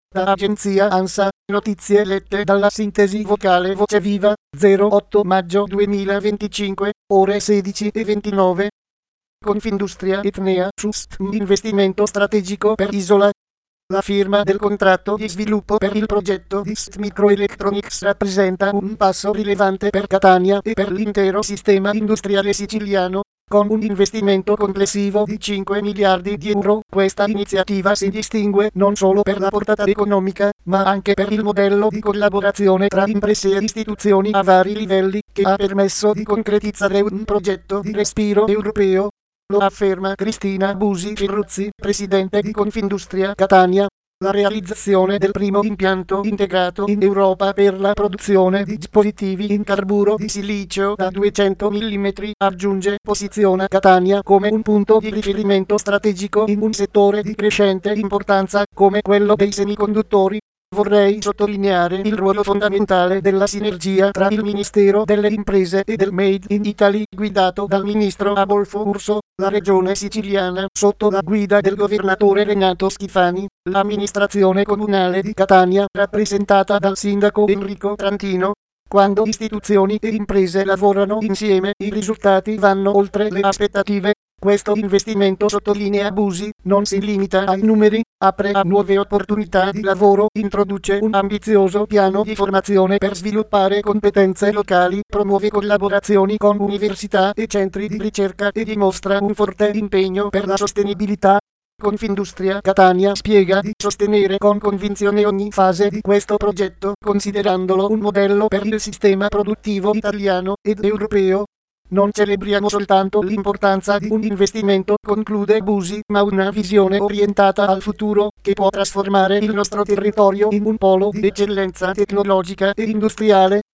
Da agenzia ANSA, notizie lette dalla sintesi vocale Voce Viva, 08 maggio 2025, ore 16:29. Confindustria Etnea Trust, investimento strategico per Isola. La firma del contratto di sviluppo per il progetto IST Microelectronics rappresenta un passo rilevante per Catania e per l'intero sistema industriale siciliano. Con un investimento complessivo di 5 miliardi di euro, questa iniziativa si distingue non solo per la portata economica, ma anche per il modello di collaborazione tra imprese e istituzioni a vari livelli, che ha permesso di concretizzare un progetto di respiro europeo. Lo afferma Cristina Busi Firruzzi, presidente di Confindustria Catania. La realizzazione del primo impianto integrato in Europa per la produzione di dispositivi in carburo di silicio da 200 mm posiziona Catania come un punto di riferimento strategico in un settore di crescente importanza come quello dei semiconduttori. Vorrei sottolineare il ruolo fondamentale della sinergia tra il Ministero delle Imprese e del Made in Italy, guidato dal ministro Adolfo Urso, la regione siciliana, sotto la guida del governatore Renato Schifani, l'amministrazione comunale di Catania, rappresentata dal sindaco Enrico Trantino. Quando istituzioni e imprese lavorano insieme, i risultati vanno oltre le aspettative. Questo investimento, sottolinea Busi, non si limita ai numeri, apre a nuove opportunità di lavoro, introduce un ambizioso piano di formazione per sviluppare competenze locali, promuove collaborazioni con università e centri di ricerca e dimostra un forte impegno per la sostenibilità. Confindustria Catania spiega di sostenere con convinzione ogni fase di questo progetto, considerandolo un modello per il sistema produttivo italiano ed europeo. Non celebriamo soltanto l'importanza di un investimento, conclude Busi, ma una visione orientata al futuro, che può trasformare il nostro territorio in un polo di eccellenza tecnologica e industriale.